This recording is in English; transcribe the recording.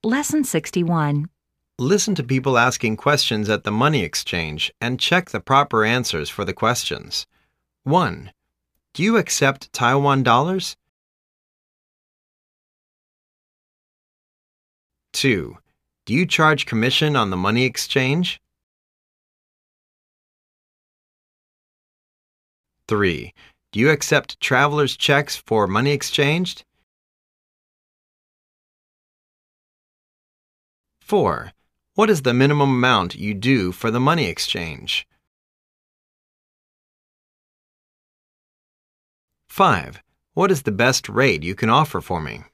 Lesson 61. Listen to people asking questions at the money exchange and check the proper answers for the questions. 1. Do you accept Taiwan dollars? 2. Do you charge commission on the money exchange? 3. Do you accept traveler's checks for money exchanged? 4. What is the minimum amount you do for the money exchange? 5. What is the best rate you can offer for me?